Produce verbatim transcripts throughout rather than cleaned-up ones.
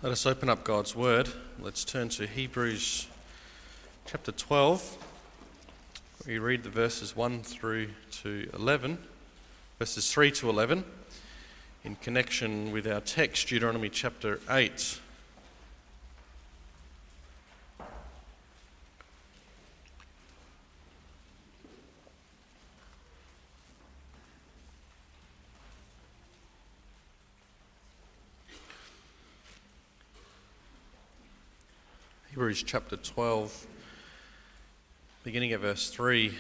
Let us open up God's Word. Let's turn to Hebrews chapter twelve. We read the verses one through to eleven, verses three to eleven, in connection with our text, Deuteronomy chapter eight. Hebrews chapter twelve, beginning at verse three.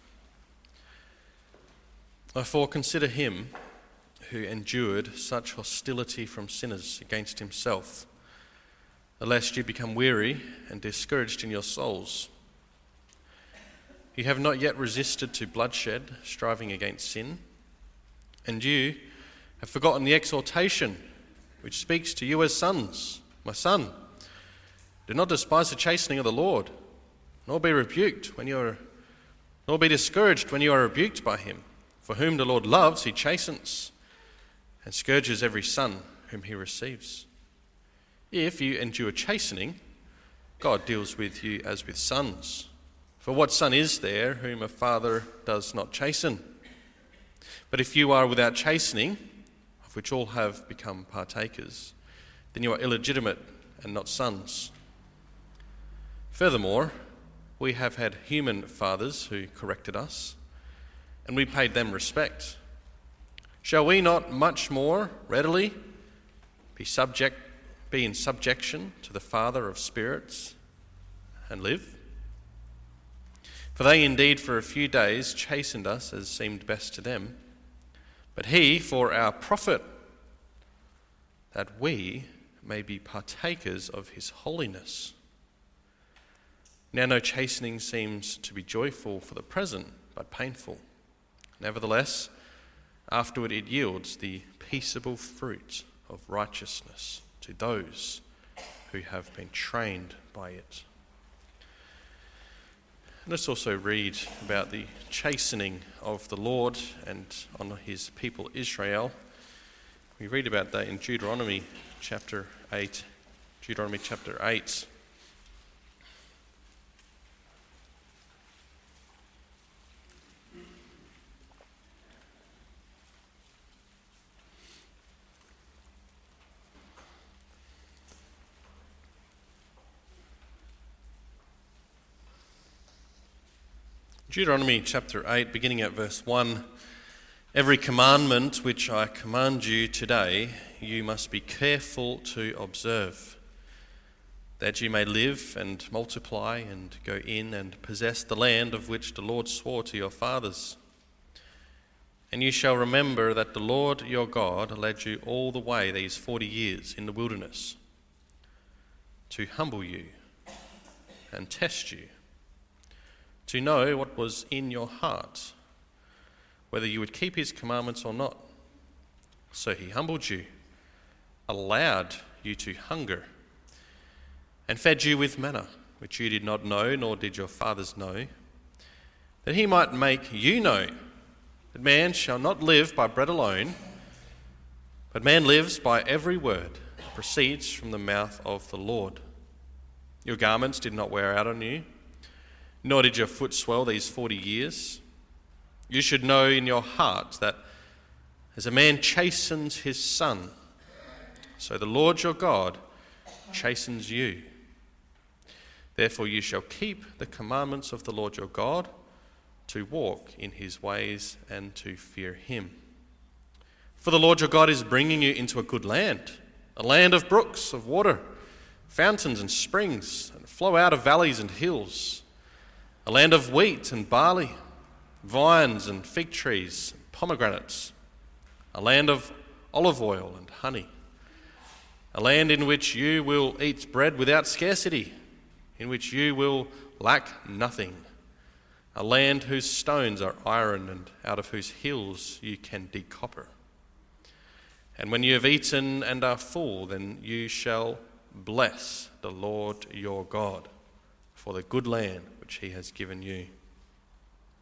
Therefore consider him who endured such hostility from sinners against himself, lest you become weary and discouraged in your souls. You have not yet resisted to bloodshed, striving against sin, and you have forgotten the exhortation which speaks to you as sons. My son, do not despise the chastening of the Lord, nor be rebuked when you are, nor be discouraged when you are rebuked by him. For whom the Lord loves, he chastens, and scourges every son whom he receives. If you endure chastening, God deals with you as with sons. For what son is there whom a father does not chasten? But if you are without chastening, of which all have become partakers, then you are illegitimate and not sons. Furthermore, we have had human fathers who corrected us, and we paid them respect. Shall we not much more readily be subject, be in subjection to the Father of spirits and live? For they indeed for a few days chastened us as seemed best to them, but he for our profit, that we may be partakers of his holiness. Now no chastening seems to be joyful for the present, but painful. Nevertheless, afterward it yields the peaceable fruit of righteousness to those who have been trained by it. Let's also read about the chastening of the Lord and on his people Israel. We read about that in Deuteronomy chapter eight. Deuteronomy chapter eight. Deuteronomy chapter eight, beginning at verse one. Every commandment which I command you today, you must be careful to observe, that you may live and multiply and go in and possess the land of which the Lord swore to your fathers. And you shall remember that the Lord your God led you all the way these forty years in the wilderness, to humble you and test you, to know what was in your heart, whether you would keep his commandments or not. So he humbled you, allowed you to hunger, and fed you with manna, which you did not know, nor did your fathers know, that he might make you know that man shall not live by bread alone, but man lives by every word that proceeds from the mouth of the Lord. Your garments did not wear out on you, nor did your foot swell these forty years. You should know in your heart that as a man chastens his son, so the Lord your God chastens you. Therefore you shall keep the commandments of the Lord your God, to walk in his ways and to fear him. For the Lord your God is bringing you into a good land, a land of brooks of water, fountains and springs, that flow out of valleys and hills, a land of wheat and barley, vines and fig trees, and pomegranates, a land of olive oil and honey, a land in which you will eat bread without scarcity, in which you will lack nothing, a land whose stones are iron and out of whose hills you can dig copper. And when you have eaten and are full, then you shall bless the Lord your God for the good land which he has given you.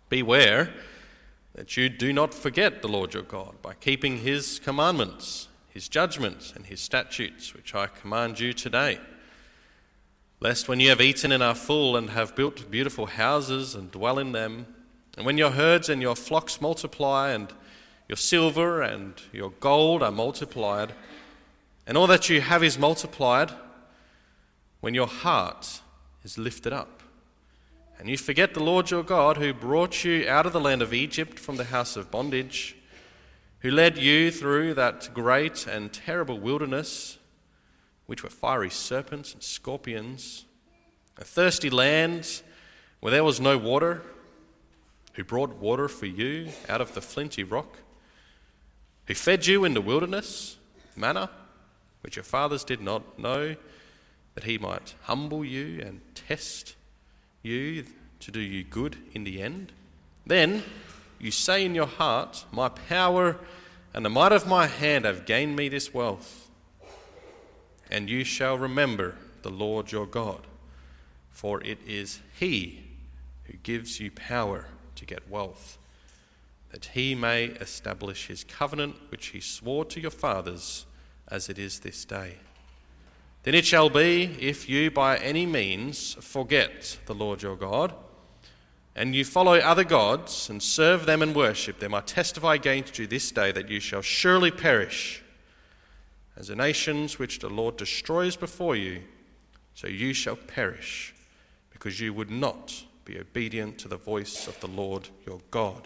Beware that you do not forget the Lord your God by keeping his commandments, his judgments and his statutes, which I command you today. Lest when you have eaten and are full and have built beautiful houses and dwell in them, and when your herds and your flocks multiply and your silver and your gold are multiplied, and all that you have is multiplied, when your heart is lifted up, and you forget the Lord your God, who brought you out of the land of Egypt from the house of bondage, who led you through that great and terrible wilderness, which were fiery serpents and scorpions, a thirsty land where there was no water, who brought water for you out of the flinty rock, who fed you in the wilderness, manna, which your fathers did not know, that he might humble you and test you to do you good in the end. Then you say in your heart, my power and the might of my hand have gained me this wealth. And you shall remember the Lord your God, for it is he who gives you power to get wealth, that he may establish his covenant which he swore to your fathers, as it is this day. Then it shall be, if you by any means forget the Lord your God, and you follow other gods and serve them and worship them, I testify against you this day that you shall surely perish. As the nations which the Lord destroys before you, so you shall perish, because you would not be obedient to the voice of the Lord your God.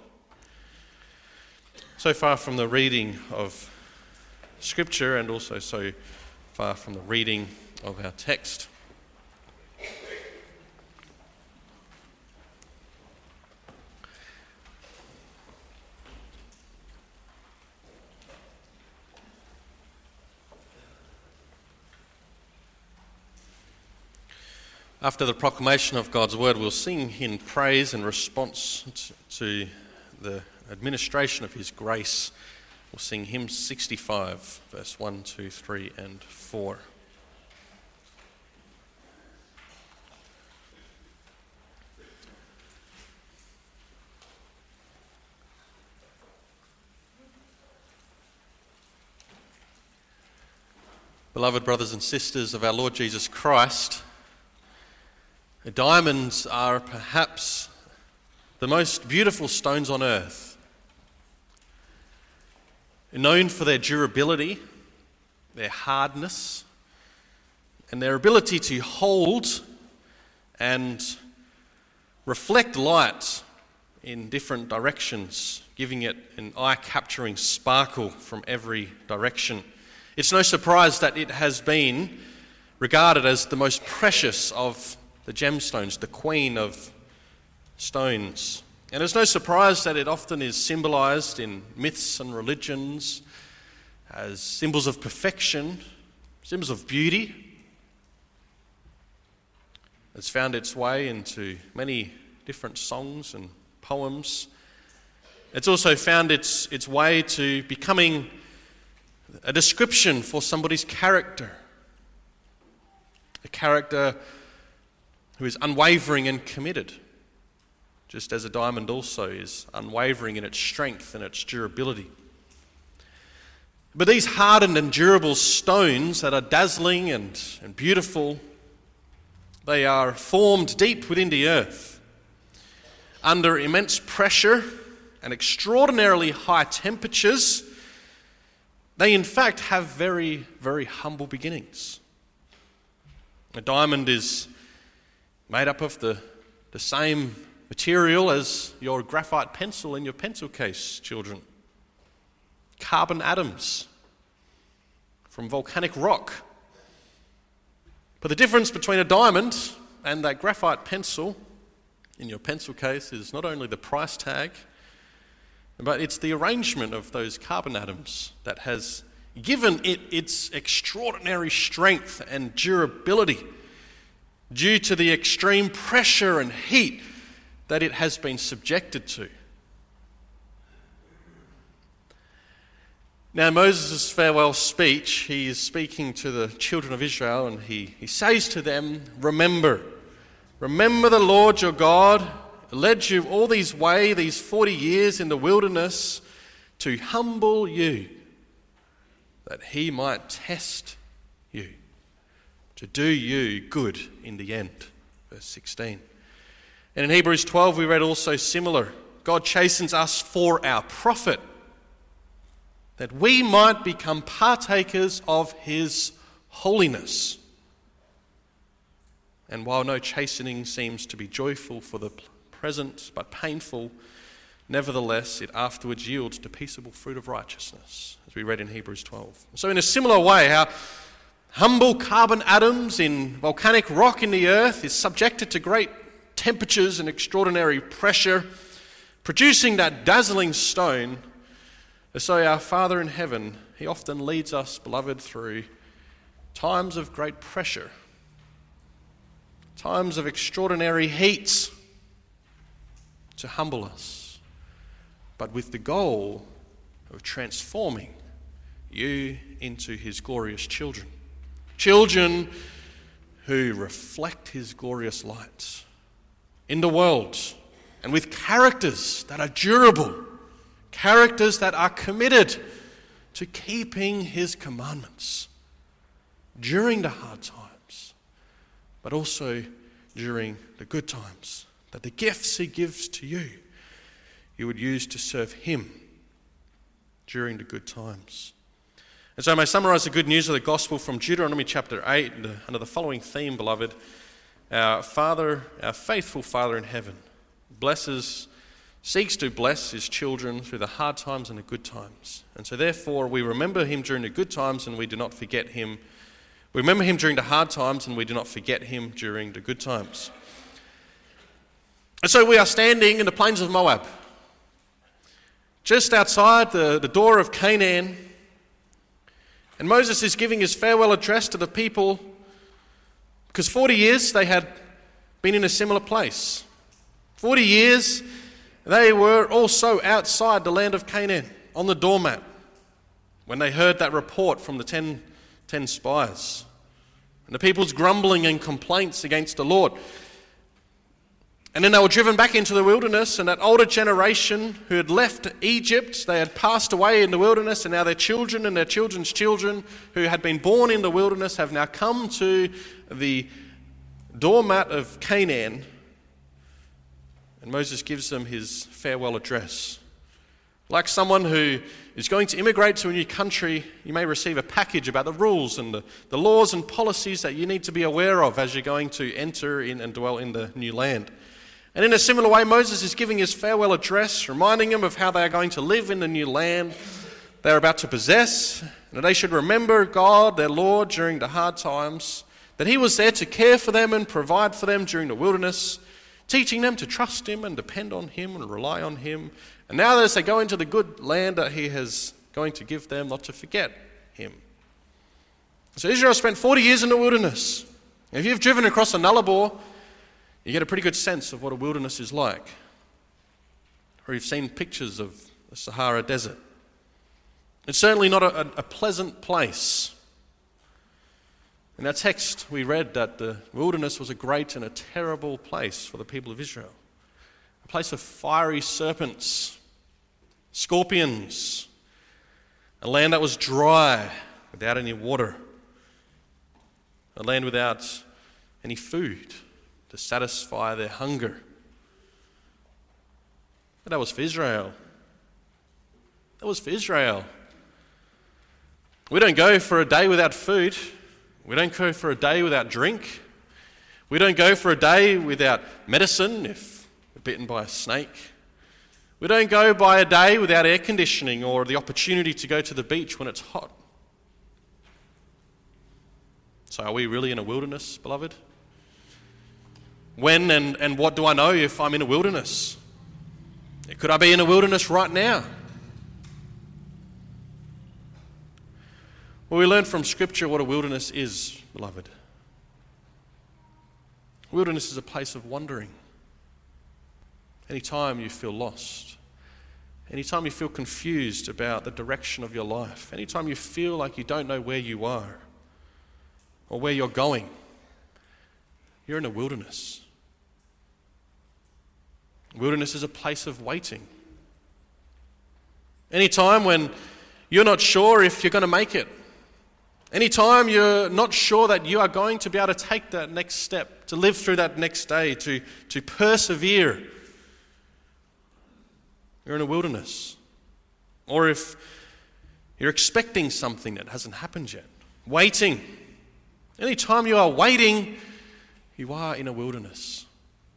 So far from the reading of Scripture, and also so far from the reading of our text. After the proclamation of God's word, we'll sing in praise and response to the administration of his grace. We'll sing hymn sixty-five, verse one, two, three, and four. Beloved brothers and sisters of our Lord Jesus Christ, diamonds are perhaps the most beautiful stones on earth. Known for their durability, their hardness, and their ability to hold and reflect light in different directions, giving it an eye-capturing sparkle from every direction. It's no surprise that it has been regarded as the most precious of the gemstones, the queen of stones. And it's no surprise that it often is symbolized in myths and religions as symbols of perfection, symbols of beauty. It's found its way into many different songs and poems. It's also found its, its way to becoming a description for somebody's character. A character who is unwavering and committed, just as a diamond also is unwavering in its strength and its durability. But these hardened and durable stones that are dazzling and, and beautiful, they are formed deep within the earth, under immense pressure and extraordinarily high temperatures. They in fact have very, very humble beginnings. A diamond is made up of the, the same material as your graphite pencil in your pencil case, children. Carbon atoms from volcanic rock. But the difference between a diamond and that graphite pencil in your pencil case is not only the price tag, but it's the arrangement of those carbon atoms that has given it its extraordinary strength and durability due to the extreme pressure and heat that it has been subjected to. Now, Moses' farewell speech, he is speaking to the children of Israel, and he, he says to them, remember, remember the Lord your God, who led you all these way, these forty years in the wilderness, to humble you, that he might test you, to do you good in the end. Verse sixteen. And in Hebrews twelve we read also similar. God chastens us for our profit, that we might become partakers of his holiness. And while no chastening seems to be joyful for the present, but painful, nevertheless it afterwards yields to peaceable fruit of righteousness, as we read in Hebrews twelve. So in a similar way, how humble carbon atoms in volcanic rock in the earth is subjected to great temperatures and extraordinary pressure, producing that dazzling stone, so our Father in heaven, he often leads us, beloved, through times of great pressure, times of extraordinary heat, to humble us, but with the goal of transforming you into his glorious children. Children who reflect his glorious light in the world, and with characters that are durable, characters that are committed to keeping his commandments during the hard times, but also during the good times, that the gifts he gives to you, you would use to serve him during the good times. And so I may summarize the good news of the gospel from Deuteronomy chapter eight under the following theme, beloved. Our Father, our faithful Father in heaven, blesses, seeks to bless his children through the hard times and the good times. And so therefore we remember him during the good times and we do not forget him. We remember him during the hard times and we do not forget him during the good times. And so we are standing in the plains of Moab, just outside the, the door of Canaan. And Moses is giving his farewell address to the people because forty years they had been in a similar place. forty years they were also outside the land of Canaan on the doormat when they heard that report from the ten, ten spies and the people's grumbling and complaints against the Lord. And then they were driven back into the wilderness, and that older generation who had left Egypt, they had passed away in the wilderness, and now their children and their children's children who had been born in the wilderness have now come to the doormat of Canaan. And Moses gives them his farewell address. Like someone who is going to immigrate to a new country, you may receive a package about the rules and the, the laws and policies that you need to be aware of as you're going to enter in and dwell in the new land. And in a similar way, Moses is giving his farewell address, reminding them of how they are going to live in the new land they are about to possess, and that they should remember God, their Lord, during the hard times, that he was there to care for them and provide for them during the wilderness, teaching them to trust him and depend on him and rely on him. And now as they go into the good land that he is going to give them, not to forget him. So Israel spent forty years in the wilderness. If you've driven across the Nullarbor, you get a pretty good sense of what a wilderness is like. Or you've seen pictures of the Sahara Desert. It's certainly not a, a pleasant place. In our text, we read that the wilderness was a great and a terrible place for the people of Israel. A place of fiery serpents, scorpions, a land that was dry without any water, a land without any food to satisfy their hunger. But that was for Israel. That was for Israel. We don't go for a day without food. We don't go for a day without drink. We don't go for a day without medicine if we're bitten by a snake. We don't go by a day without air conditioning or the opportunity to go to the beach when it's hot. So are we really in a wilderness, beloved? When and, and what do I know if I'm in a wilderness? Could I be in a wilderness right now? Well, we learn from Scripture what a wilderness is, beloved. Wilderness is a place of wandering. Anytime you feel lost, anytime you feel confused about the direction of your life, anytime you feel like you don't know where you are or where you're going, you're in a wilderness. Wilderness is a place of waiting. Any time when you're not sure if you're going to make it. Anytime you're not sure that you are going to be able to take that next step, to live through that next day, to, to persevere, you're in a wilderness. Or if you're expecting something that hasn't happened yet, waiting. Anytime you are waiting, you are in a wilderness.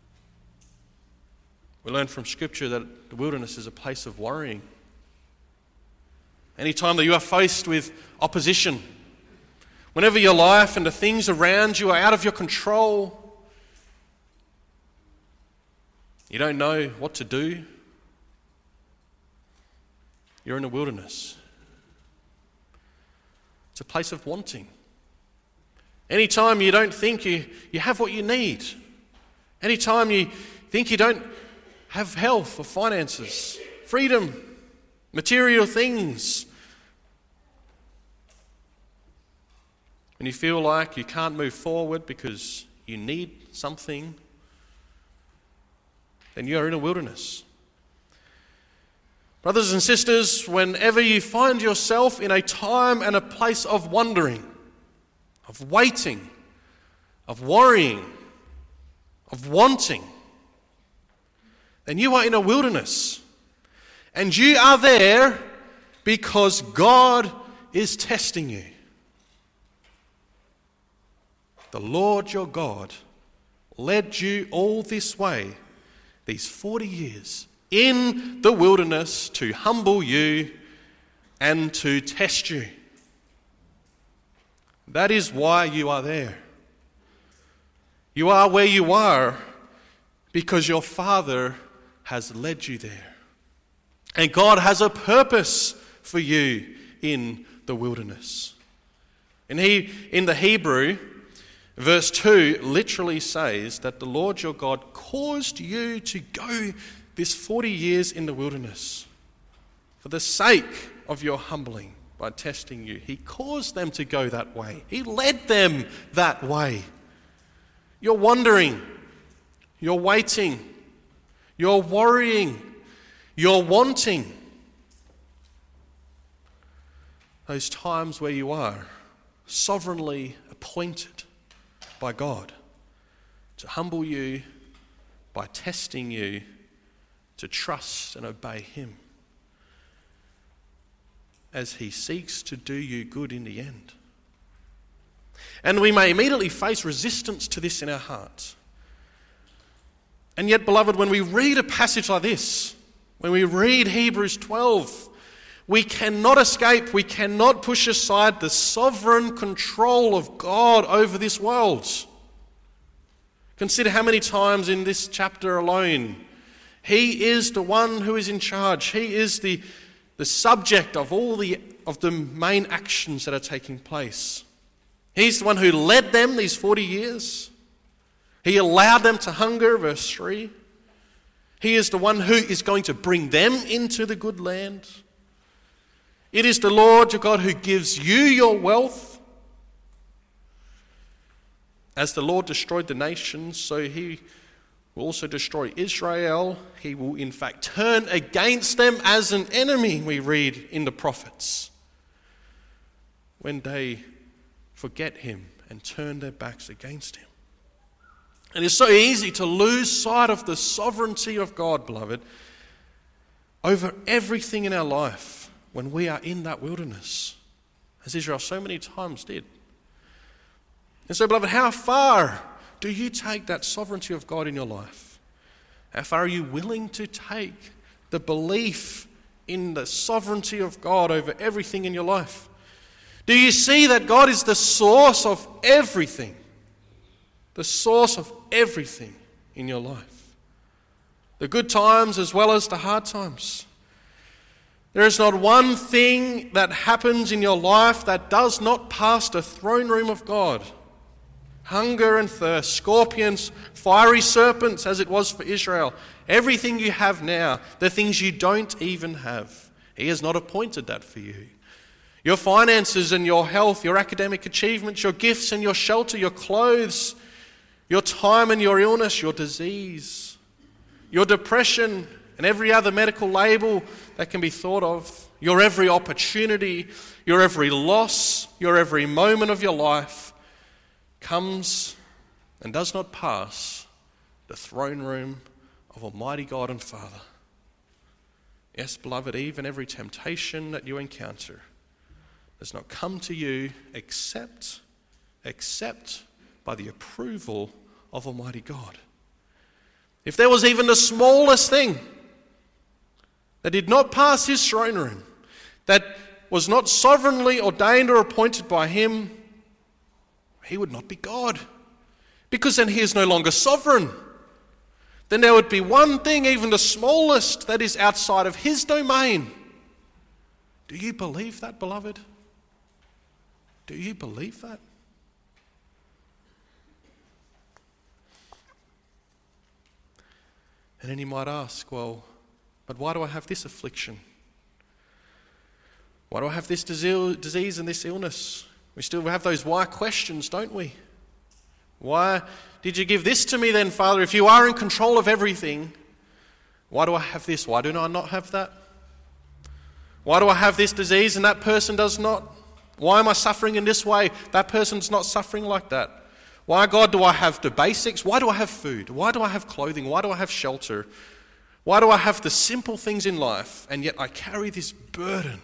We learn from Scripture that the wilderness is a place of worrying. Anytime that you are faced with opposition, whenever your life and the things around you are out of your control, you don't know what to do, you're in a wilderness. It's a place of wanting. Anytime you don't think you, you have what you need, anytime you think you don't have health or finances, freedom, material things, when you feel like you can't move forward because you need something, then you're in a wilderness. Brothers and sisters, whenever you find yourself in a time and a place of wondering, of waiting, of worrying, of wanting, then you are in a wilderness. And you are there because God is testing you. The Lord your God led you all this way, these forty years, in the wilderness to humble you and to test you. That is why you are there. You are where you are because your Father has led you there. And God has a purpose for you in the wilderness. And he, in the Hebrew, verse two literally says that the Lord your God caused you to go this forty years in the wilderness for the sake of your humbling by testing you. He caused them to go that way. He led them that way. You're wondering, you're waiting, you're worrying, you're wanting. Those times where you are sovereignly appointed by God to humble you by testing you to trust and obey Him as He seeks to do you good in the end. And we may immediately face resistance to this in our hearts. And yet, beloved, when we read a passage like this, when we read Hebrews twelve, we cannot escape, we cannot push aside the sovereign control of God over this world. Consider how many times in this chapter alone He is the one who is in charge. He is the, the subject of all the, of the main actions that are taking place. He's the one who led them these forty years. He allowed them to hunger, verse three. He is the one who is going to bring them into the good land. It is the Lord your God who gives you your wealth. As the Lord destroyed the nations, so He will also destroy Israel. He will in fact turn against them as an enemy, we read in the prophets, when they forget Him and turn their backs against Him. And it's so easy to lose sight of the sovereignty of God, beloved, over everything in our life when we are in that wilderness, as Israel so many times did. And so, beloved, how far do you take that sovereignty of God in your life? How far are you willing to take the belief in the sovereignty of God over everything in your life? Do you see that God is the source of everything? The source of everything in your life. The good times as well as the hard times. There is not one thing that happens in your life that does not pass the throne room of God. Hunger and thirst, scorpions, fiery serpents as it was for Israel. Everything you have now, the things you don't even have. He has not appointed that for you. Your finances and your health, your academic achievements, your gifts and your shelter, your clothes, your time and your illness, your disease, your depression and every other medical label that can be thought of. Your every opportunity, your every loss, your every moment of your life comes and does not pass the throne room of Almighty God and Father. Yes, beloved, even every temptation that you encounter does not come to you except, except by the approval of Almighty God. If there was even the smallest thing that did not pass his throne room, that was not sovereignly ordained or appointed by him, he would not be God, because then he is no longer sovereign. Then there would be one thing, even the smallest, that is outside of his domain. Do you believe that, beloved? Do you believe that? And then you might ask, well, but why do I have this affliction? Why do I have this disease and this illness? We still have those why questions, don't we? Why did you give this to me then, Father? If you are in control of everything, why do I have this? Why do I not have that? Why do I have this disease and that person does not? Why am I suffering in this way? That person's not suffering like that. Why, God, do I have the basics? Why do I have food? Why do I have clothing? Why do I have shelter? Why do I have the simple things in life, and yet I carry this burden?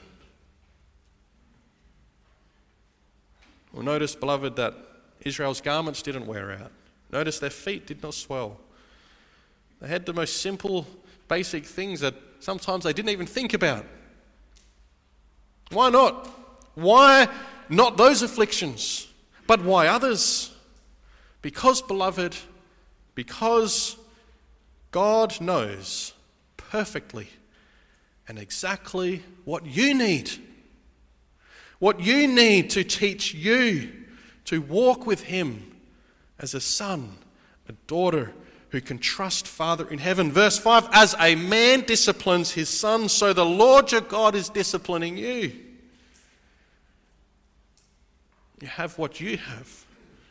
Well, notice, beloved, that Israel's garments didn't wear out. Notice their feet did not swell. They had the most simple, basic things that sometimes they didn't even think about. Why not? Why not those afflictions? But why others? Because, beloved, because God knows perfectly and exactly what you need. What you need to teach you to walk with him as a son, a daughter who can trust Father in heaven. Verse five, as a man disciplines his son, so the Lord your God is disciplining you. You have what you have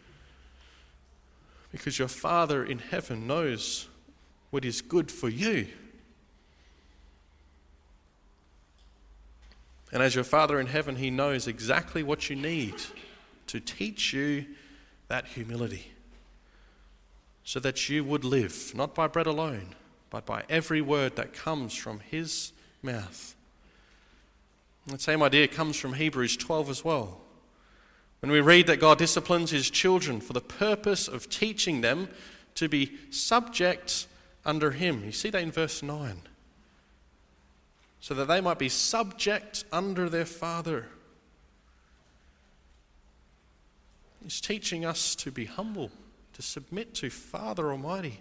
because your Father in heaven knows what is good for you. And as your Father in heaven, he knows exactly what you need to teach you that humility, so that you would live, not by bread alone, but by every word that comes from his mouth. And the same idea comes from Hebrews twelve as well. When we read that God disciplines his children for the purpose of teaching them to be subject under him. You see that in verse nine. So that they might be subject under their Father. He's teaching us to be humble, to submit to Father Almighty.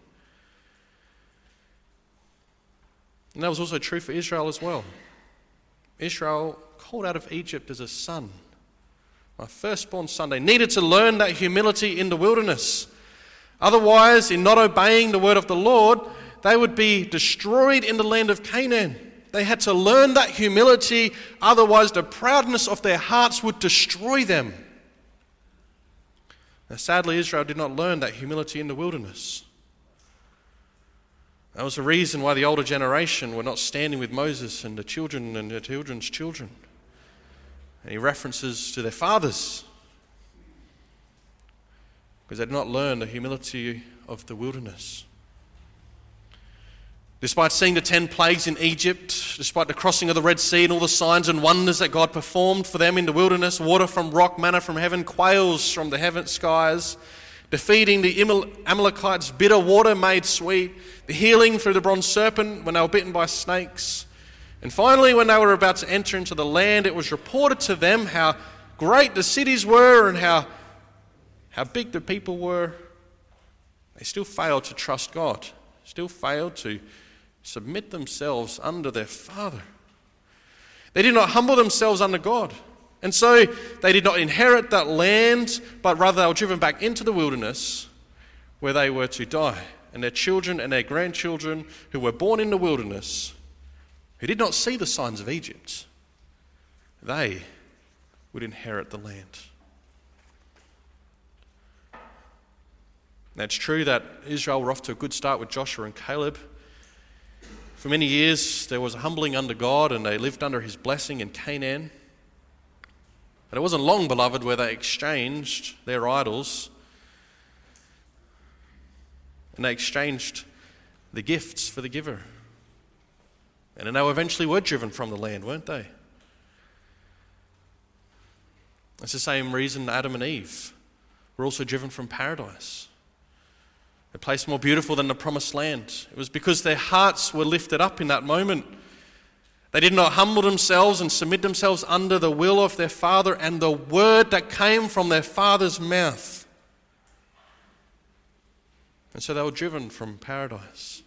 And that was also true for Israel as well. Israel, called out of Egypt as a son, my firstborn son, they needed to learn that humility in the wilderness. Otherwise, in not obeying the word of the Lord, they would be destroyed in the land of Canaan. They had to learn that humility, otherwise the proudness of their hearts would destroy them. Now, sadly, Israel did not learn that humility in the wilderness. That was the reason why the older generation were not standing with Moses and the children and their children's children. And he references to their fathers, because they did not learn the humility of the wilderness. Despite seeing the ten plagues in Egypt, despite the crossing of the Red Sea and all the signs and wonders that God performed for them in the wilderness, water from rock, manna from heaven, quails from the heaven skies, defeating the Amalekites, bitter water made sweet, the healing through the bronze serpent when they were bitten by snakes. And finally, when they were about to enter into the land, it was reported to them how great the cities were and how, how big the people were. They still failed to trust God, still failed to submit themselves under their Father. They did not humble themselves under God. And so they did not inherit that land, but rather they were driven back into the wilderness where they were to die. And their children and their grandchildren who were born in the wilderness, who did not see the signs of Egypt, they would inherit the land. Now, it's true that Israel were off to a good start with Joshua and Caleb. For many years there was a humbling under God, and they lived under his blessing in Canaan. But it wasn't long, beloved, where they exchanged their idols, and they exchanged the gifts for the giver. And then they eventually were driven from the land, weren't they? It's the same reason Adam and Eve were also driven from paradise, a place more beautiful than the promised land. It was because their hearts were lifted up in that moment. They did not humble themselves and submit themselves under the will of their Father and the word that came from their Father's mouth. And so they were driven from paradise.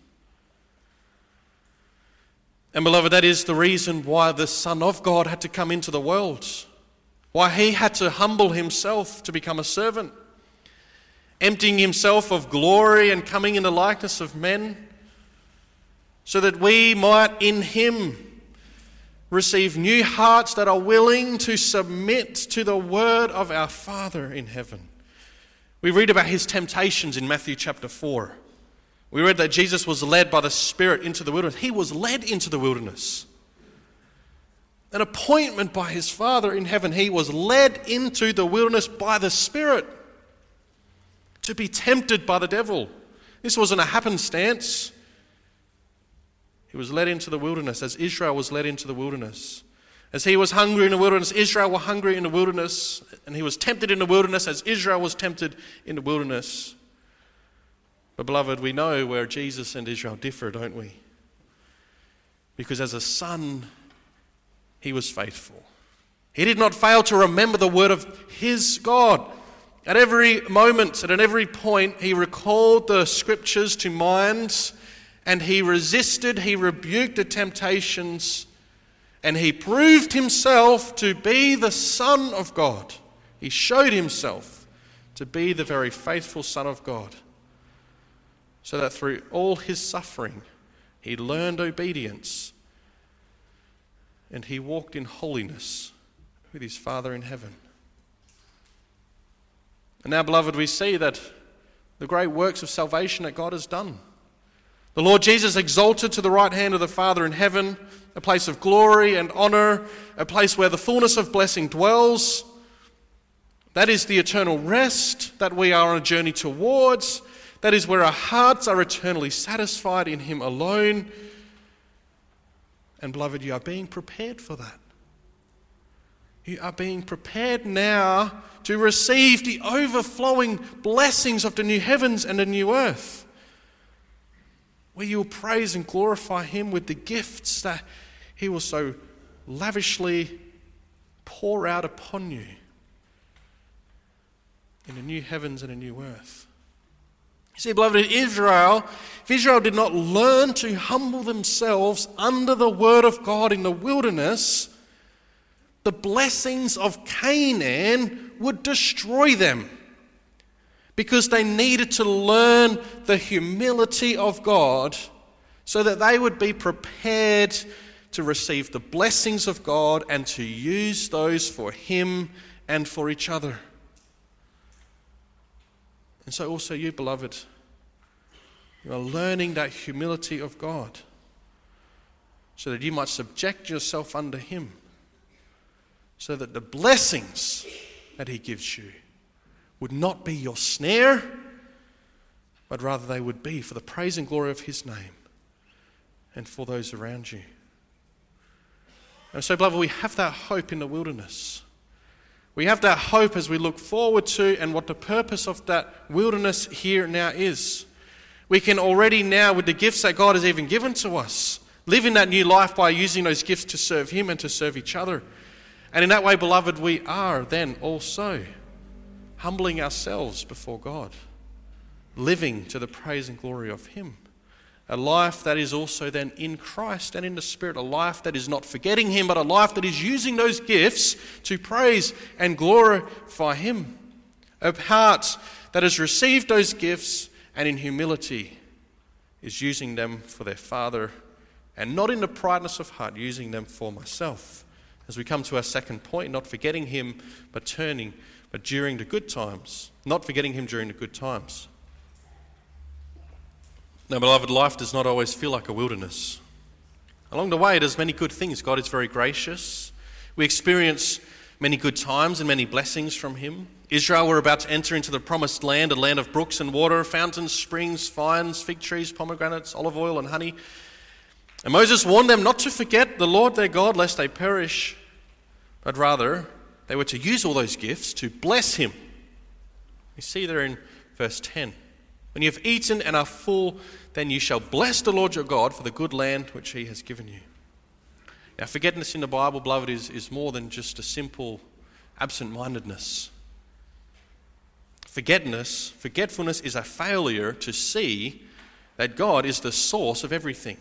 And beloved, that is the reason why the Son of God had to come into the world, why he had to humble himself to become a servant, emptying himself of glory and coming in the likeness of men, so that we might in him receive new hearts that are willing to submit to the word of our Father in heaven. We read about his temptations in Matthew chapter four. We read that Jesus was led by the Spirit into the wilderness. He was led into the wilderness. An appointment by his Father in heaven. He was led into the wilderness by the Spirit to be tempted by the devil. This wasn't a happenstance. He was led into the wilderness as Israel was led into the wilderness. As he was hungry in the wilderness, Israel were hungry in the wilderness. And he was tempted in the wilderness as Israel was tempted in the wilderness. But beloved, we know where Jesus and Israel differ, don't we? Because as a son, he was faithful. He did not fail to remember the word of his God. At every moment and at every point, he recalled the scriptures to mind, and he resisted, he rebuked the temptations, and he proved himself to be the Son of God. He showed himself to be the very faithful Son of God, so that through all his suffering, he learned obedience, and he walked in holiness with his Father in heaven. And now, beloved, we see that the great works of salvation that God has done. The Lord Jesus exalted to the right hand of the Father in heaven, a place of glory and honor, a place where the fullness of blessing dwells. That is the eternal rest that we are on a journey towards. That is where our hearts are eternally satisfied in him alone. And beloved, you are being prepared for that. You are being prepared now to receive the overflowing blessings of the new heavens and the new earth, where you will praise and glorify him with the gifts that he will so lavishly pour out upon you in the new heavens and a new earth. You see, beloved, Israel, if Israel did not learn to humble themselves under the word of God in the wilderness, the blessings of Canaan would destroy them, because they needed to learn the humility of God so that they would be prepared to receive the blessings of God and to use those for him and for each other. And so also you, beloved, you are learning that humility of God so that you might subject yourself under him, so that the blessings that he gives you would not be your snare, but rather they would be for the praise and glory of his name and for those around you. And so, beloved, we have that hope in the wilderness. We have that hope as we look forward to and what the purpose of that wilderness here now is. We can already now, with the gifts that God has even given to us, live in that new life by using those gifts to serve him and to serve each other. And in that way, beloved, we are then also humbling ourselves before God, living to the praise and glory of him. A life that is also then in Christ and in the Spirit, a life that is not forgetting him, but a life that is using those gifts to praise and glorify him. A heart that has received those gifts and in humility is using them for their Father, and not in the prideness of heart, using them for myself. As we come to our second point, not forgetting him, but turning, but during the good times. Not forgetting him during the good times. Now, beloved, life does not always feel like a wilderness. Along the way, it does many good things. God is very gracious. We experience many good times and many blessings from him. Israel were about to enter into the promised land, a land of brooks and water, fountains, springs, vines, fig trees, pomegranates, olive oil and honey. And Moses warned them not to forget the Lord their God, lest they perish, but rather they were to use all those gifts to bless him. We see there in verse ten. When you have eaten and are full, then you shall bless the Lord your God for the good land which he has given you. Now, forgetfulness in the Bible, beloved, is, is more than just a simple absent-mindedness. Forgetfulness, forgetfulness is a failure to see that God is the source of everything.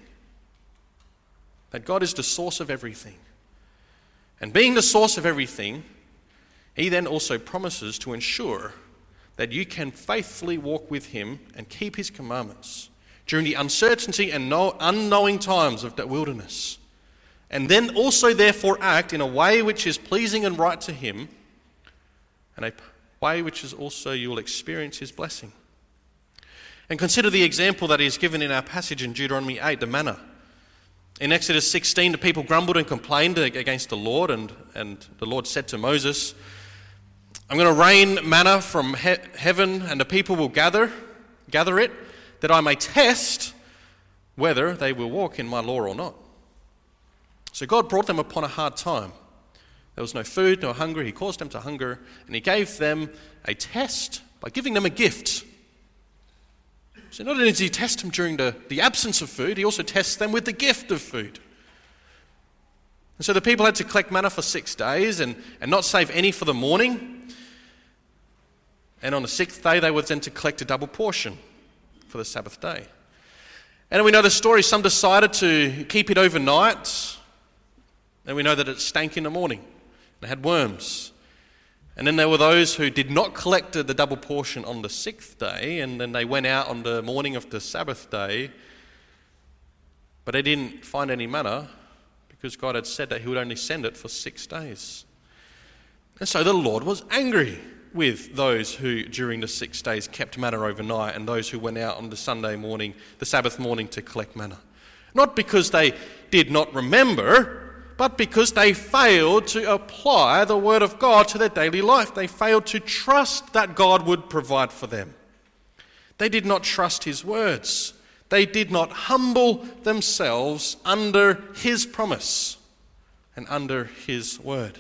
That God is the source of everything. And being the source of everything, he then also promises to ensure that you can faithfully walk with him and keep his commandments during the uncertainty and no, unknowing times of that wilderness. And then also therefore act in a way which is pleasing and right to him, and a way which is also you will experience his blessing. And consider the example that is given in our passage in Deuteronomy eight, the manna. In Exodus sixteen, the people grumbled and complained against the Lord, and, and the Lord said to Moses, I'm going to rain manna from he- heaven, and the people will gather, gather it, that I may test whether they will walk in my law or not. So God brought them upon a hard time. There was no food, no hunger. He caused them to hunger, and he gave them a test by giving them a gift. So not only does he test them during the, the absence of food, he also tests them with the gift of food. And so the people had to collect manna for six days and, and not save any for the morning. And on the sixth day, they were then to collect a double portion for the Sabbath day. And we know the story. Some decided to keep it overnight. And we know that it stank in the morning. It had worms. And then there were those who did not collect the double portion on the sixth day. And then they went out on the morning of the Sabbath day. But they didn't find any manna, because God had said that he would only send it for six days. And so the Lord was angry with those who during the six days kept manna overnight, and those who went out on the Sunday morning, the Sabbath morning, to collect manna. Not because they did not remember, but because they failed to apply the word of God to their daily life. They failed to trust that God would provide for them. They did not trust his words. They did not humble themselves under his promise and under his word.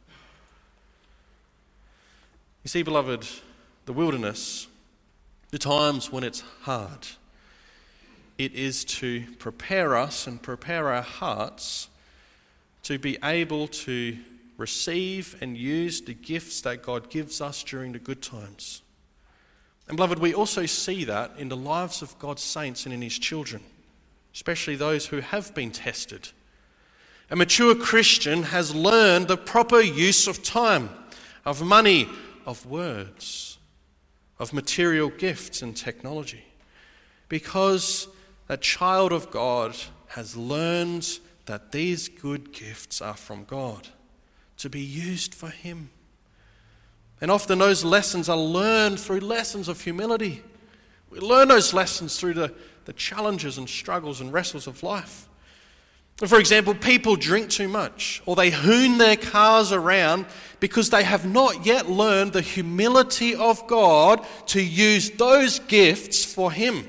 You see, beloved, the wilderness, the times when it's hard, it is to prepare us and prepare our hearts to be able to receive and use the gifts that God gives us during the good times. And beloved, we also see that in the lives of God's saints and in his children, especially those who have been tested. A mature Christian has learned the proper use of time, of money, of words, of material gifts and technology, because a child of God has learned that these good gifts are from God to be used for him. And often those lessons are learned through lessons of humility. We learn those lessons through the, the challenges and struggles and wrestles of life. For example, people drink too much, or they hoon their cars around because they have not yet learned the humility of God to use those gifts for him.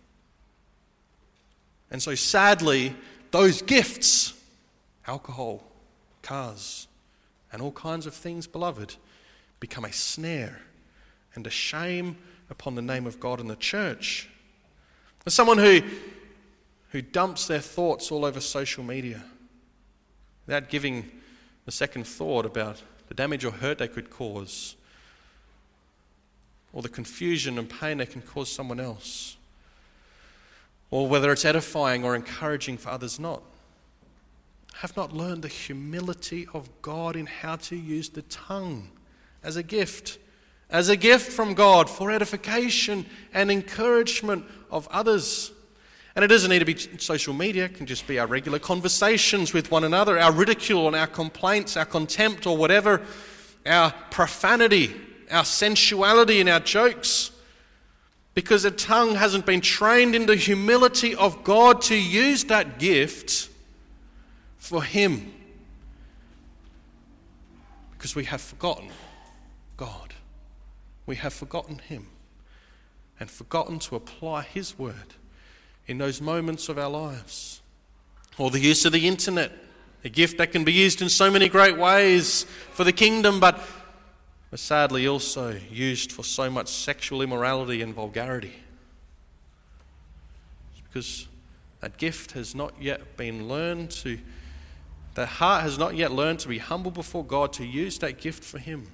And so sadly, those gifts, alcohol, cars, and all kinds of things, beloved, become a snare and a shame upon the name of God and the church. As someone who, who dumps their thoughts all over social media without giving a second thought about the damage or hurt they could cause, or the confusion and pain they can cause someone else, or whether it's edifying or encouraging for others not, have not learned the humility of God in how to use the tongue as a gift, as a gift from God for edification and encouragement of others. And it doesn't need to be social media. It can just be our regular conversations with one another, our ridicule and our complaints, our contempt or whatever, our profanity, our sensuality and our jokes. Because the tongue hasn't been trained in the humility of God to use that gift for him. Because we have forgotten God. We have forgotten him and forgotten to apply his word in those moments of our lives. Or the use of the internet, a gift that can be used in so many great ways for the kingdom, but but sadly also used for so much sexual immorality and vulgarity. It's because that gift has not yet been learned to, that heart has not yet learned to be humble before God, to use that gift for him.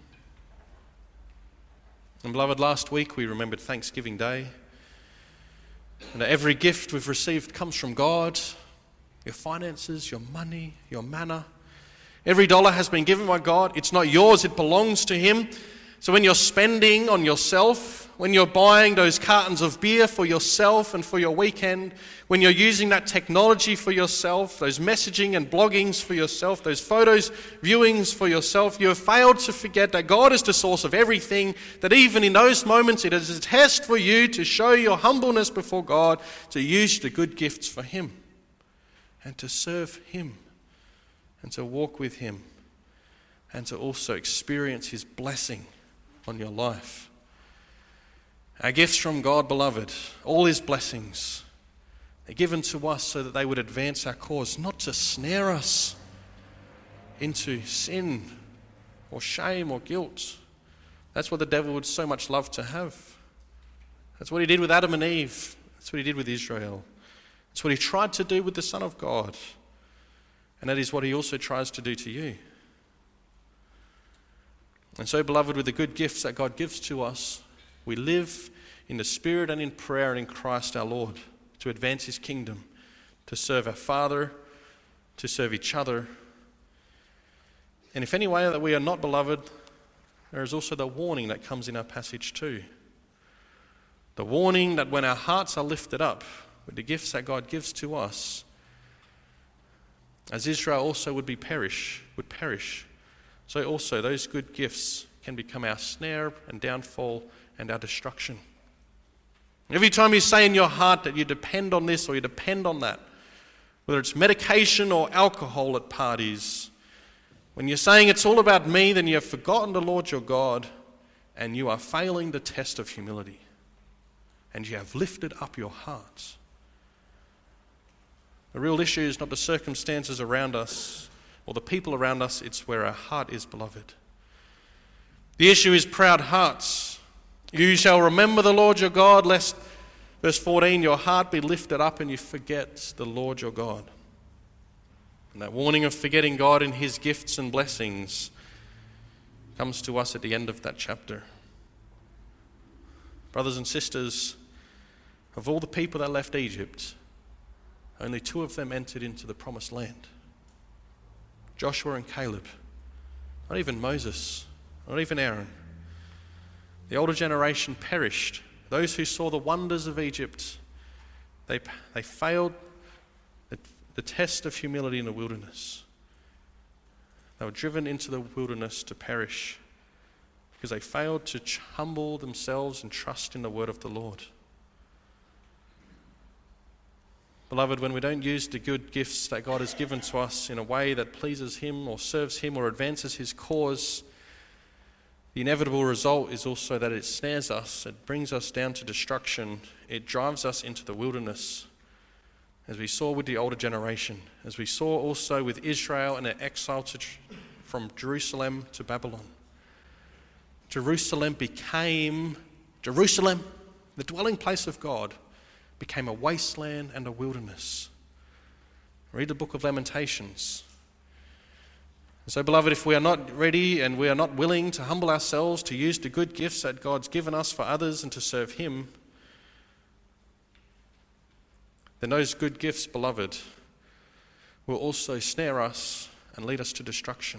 And beloved, last week we remembered Thanksgiving Day. And every gift we've received comes from God. Your finances, your money, your manna. Every dollar has been given by God. It's not yours, it belongs to him. So when you're spending on yourself, when you're buying those cartons of beer for yourself and for your weekend, when you're using that technology for yourself, those messaging and bloggings for yourself, those photos, viewings for yourself, you have failed to forget that God is the source of everything, that even in those moments it is a test for you to show your humbleness before God, to use the good gifts for him and to serve him, and to walk with him, and to also experience his blessing on your life. Our gifts from God, beloved, all his blessings, they're given to us so that they would advance our cause, not to snare us into sin or shame or guilt. That's what the devil would so much love to have. That's what he did with Adam and Eve. That's what he did with Israel. That's what he tried to do with the Son of God. And that is what he also tries to do to you. And so, beloved, with the good gifts that God gives to us, we live in the Spirit and in prayer and in Christ our Lord to advance his kingdom, to serve our Father, to serve each other. And if any way that we are not, beloved, there is also the warning that comes in our passage too. The warning that when our hearts are lifted up with the gifts that God gives to us, as Israel also would be perish, would perish, so also those good gifts can become our snare and downfall and our destruction. Every time you say in your heart that you depend on this or you depend on that, whether it's medication or alcohol at parties, when you're saying it's all about me, then you have forgotten the Lord your God and you are failing the test of humility. And you have lifted up your hearts. The real issue is not the circumstances around us or the people around us, it's where our heart is, beloved. The issue is proud hearts. You shall remember the Lord your God, lest, verse fourteen, your heart be lifted up and you forget the Lord your God. And that warning of forgetting God and his gifts and blessings comes to us at the end of that chapter. Brothers and sisters, of all the people that left Egypt, only two of them entered into the promised land. Joshua and Caleb. Not even Moses. Not even Aaron. The older generation perished. Those who saw the wonders of Egypt, they, they failed the, the test of humility in the wilderness. They were driven into the wilderness to perish because they failed to humble themselves and trust in the word of the Lord. Beloved, when we don't use the good gifts that God has given to us in a way that pleases him or serves him or advances his cause, the inevitable result is also that it snares us, it brings us down to destruction, it drives us into the wilderness, as we saw with the older generation, as we saw also with Israel and their exile to, from Jerusalem to Babylon. Jerusalem became, Jerusalem, the dwelling place of God, became a wasteland and a wilderness. Read the book of Lamentations. And so, beloved, if we are not ready and we are not willing to humble ourselves to use the good gifts that God's given us for others and to serve him, then those good gifts, beloved, will also snare us and lead us to destruction.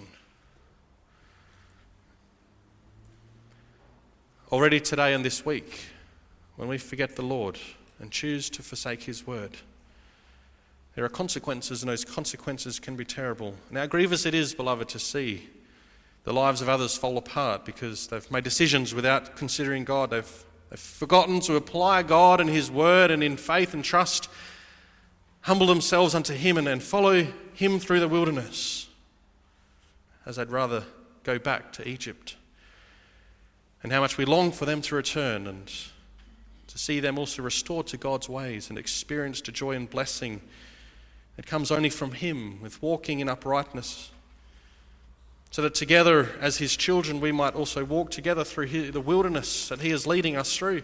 Already today and this week, when we forget the Lord and choose to forsake his word, there are consequences, and those consequences can be terrible. Now, grievous it is, beloved, to see the lives of others fall apart because they've made decisions without considering God. They've, they've forgotten to apply God and his word and in faith and trust. humble themselves unto him and, and follow him through the wilderness, as they'd rather go back to Egypt. And how much we long for them to return and to see them also restored to God's ways and experience the joy and blessing that comes only from him, with walking in uprightness, so that together as his children we might also walk together through the wilderness that he is leading us through.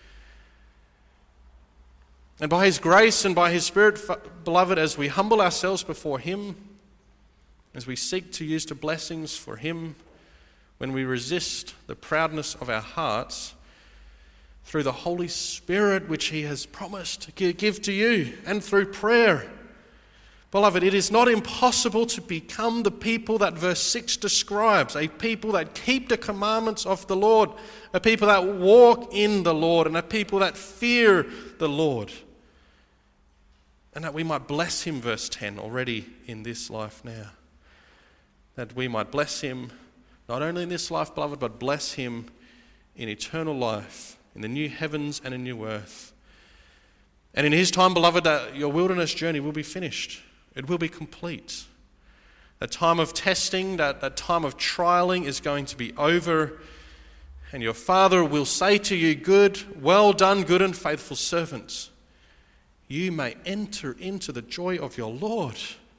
And by his grace and by his Spirit, beloved, as we humble ourselves before him, as we seek to use the blessings for him, when we resist the proudness of our hearts, through the Holy Spirit which he has promised to give to you, and through prayer, beloved, it is not impossible to become the people that verse six describes, a people that keep the commandments of the Lord, a people that walk in the Lord, and a people that fear the Lord. And that we might bless him, verse ten, already in this life now. That we might bless him, not only in this life, beloved, but bless him in eternal life, in the new heavens and a new earth. And in his time, beloved, that your wilderness journey will be finished. It will be complete. That time of testing, that, that time of trialing is going to be over. And your Father will say to you, good, well done, good and faithful servant. You may enter into the joy of your Lord.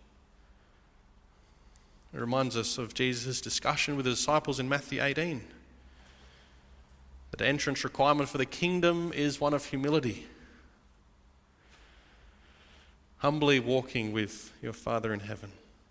It reminds us of Jesus' discussion with the disciples in Matthew eighteen. That the entrance requirement for the kingdom is one of humility. Humbly walking with your Father in heaven.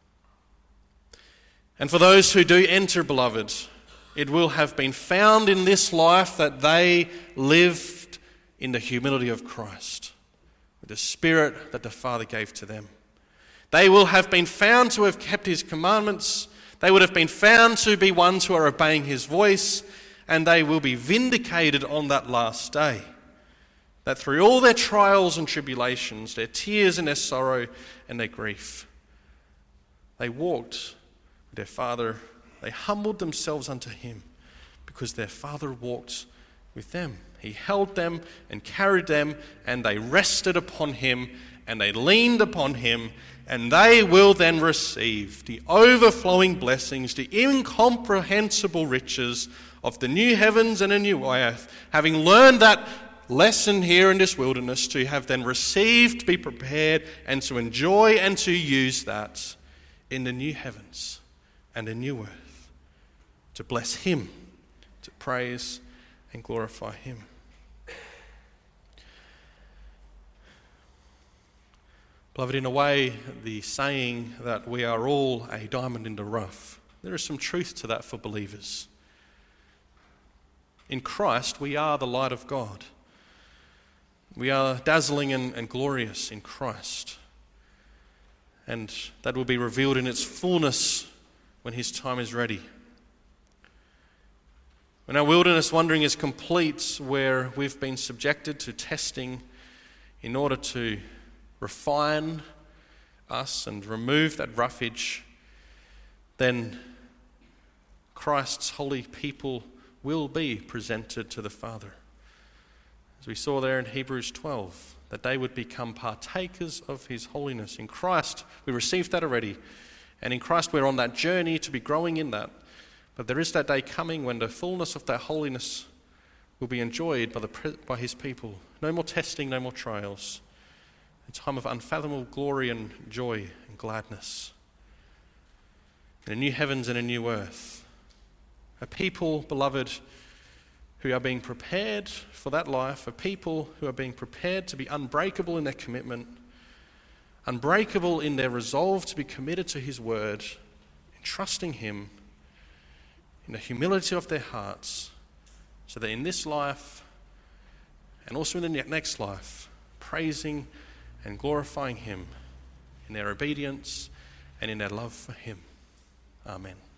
And for those who do enter, beloved, it will have been found in this life that they lived in the humility of Christ, with the Spirit that the Father gave to them. They will have been found to have kept his commandments. They would have been found to be ones who are obeying his voice, and they will be vindicated on that last day. That through all their trials and tribulations, their tears and their sorrow and their grief, they walked with their Father. They humbled themselves unto him because their Father walked with them. He held them and carried them, and they rested upon him and they leaned upon him, and they will then receive the overflowing blessings, the incomprehensible riches of the new heavens and a new earth, having learned that lesson here in this wilderness, to have then received, be prepared, and to enjoy and to use that in the new heavens and the new earth, to bless him, to praise and glorify him. Beloved, in a way, the saying that we are all a diamond in the rough, there is some truth to that for believers. In Christ, we are the light of God. We are dazzling and, and glorious in Christ. And that will be revealed in its fullness when his time is ready. When our wilderness wandering is complete, where we've been subjected to testing in order to refine us and remove that roughage, then Christ's holy people will be presented to the Father. As we saw there in Hebrews twelve, that they would become partakers of his holiness. In Christ, we received that already. And in Christ, we're on that journey to be growing in that. But there is that day coming when the fullness of that holiness will be enjoyed by, the, by his people. No more testing, no more trials. A time of unfathomable glory and joy and gladness. In a new heavens and a new earth. A people, beloved, who are being prepared for that life, a people who are being prepared to be unbreakable in their commitment, unbreakable in their resolve to be committed to his word, in trusting him, in the humility of their hearts, so that in this life and also in the next life, praising and glorifying him in their obedience and in their love for him. Amen.